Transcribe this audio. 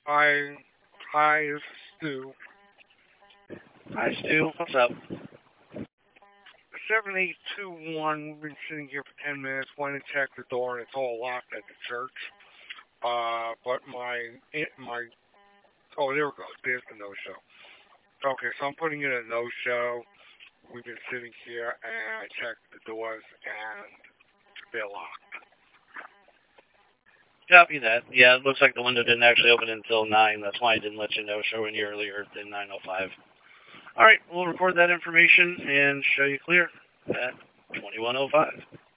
Hi, this is Stu. Hi, Stu. What's up? 7821, we've been sitting here for 10 minutes, went and checked the door, and it's all locked at the church. But oh, there we go, there's the no-show. Okay, so I'm putting in a no-show. We've been sitting here, and I checked the doors, and they're locked. Copy that. Yeah, it looks like the window didn't actually open until 9. That's why I didn't let you know showing you earlier than 9:05. All right, we'll record that information and show you clear at 21:05.